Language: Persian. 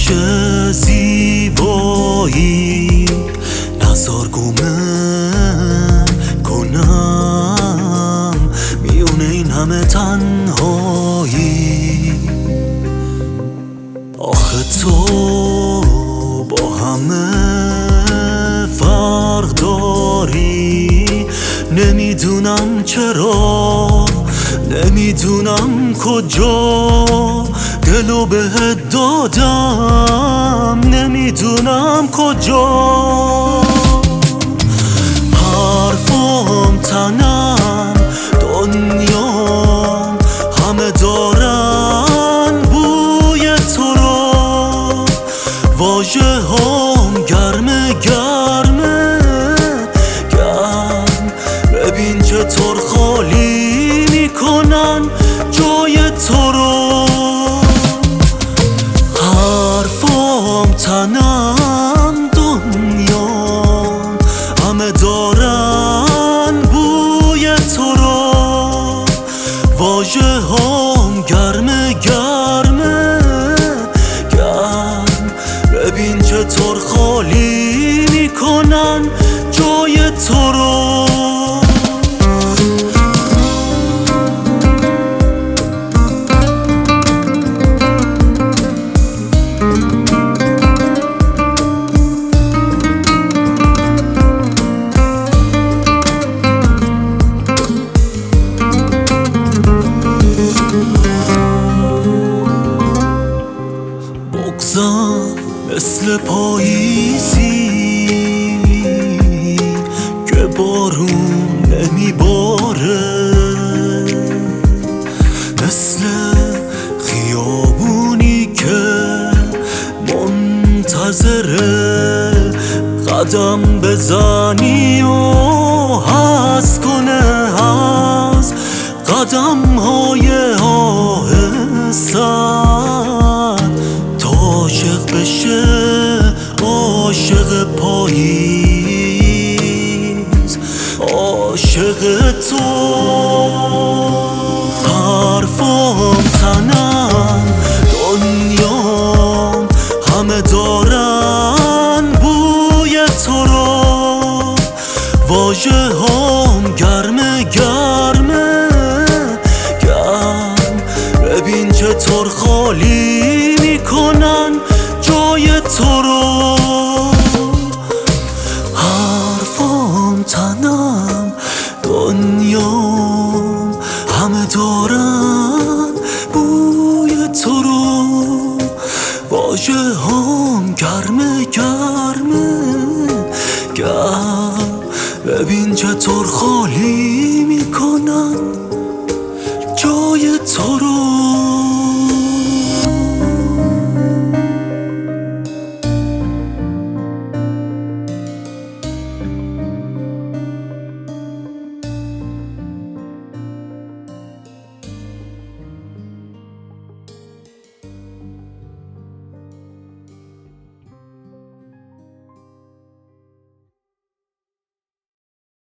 زیبایی نزار گمه کنم میونه این همه تنهایی. آخه تو با همه فرق داری، نمیدونم چرا، نمیدونم کجا دلو بهت دادم، نمیدونم کجا. حرفام تنم دنیام همه دارن بوی تو رو، واژه هم گرمه گرمه گرم. ببین چطور خالی میکنن جای تو رو. حرفام تنم دنیام همه دارن بوی تو رو، واژه هم گرمه گرمه گرم. ببین چطور خالی میکنن جای تو رو. مثل پاییزی که بارون نمیباره، مثل خیابونی که منتظره قدم بزنی و حس کنه از قدم های آهستن تا عاشق بشه، عاشق پاییز، عاشق تو. حرفام تنم دنیام همه دارن بوی تو رو، واژه هم گرمه گرمه گرم. ببین چطور خالی میکنن جای تو رو. حرفام تنم دنیام همه دارن بوی تو رو، واژه هم گرمه گرمه گرم. ببین چطور خالی میکنن جای تو رو.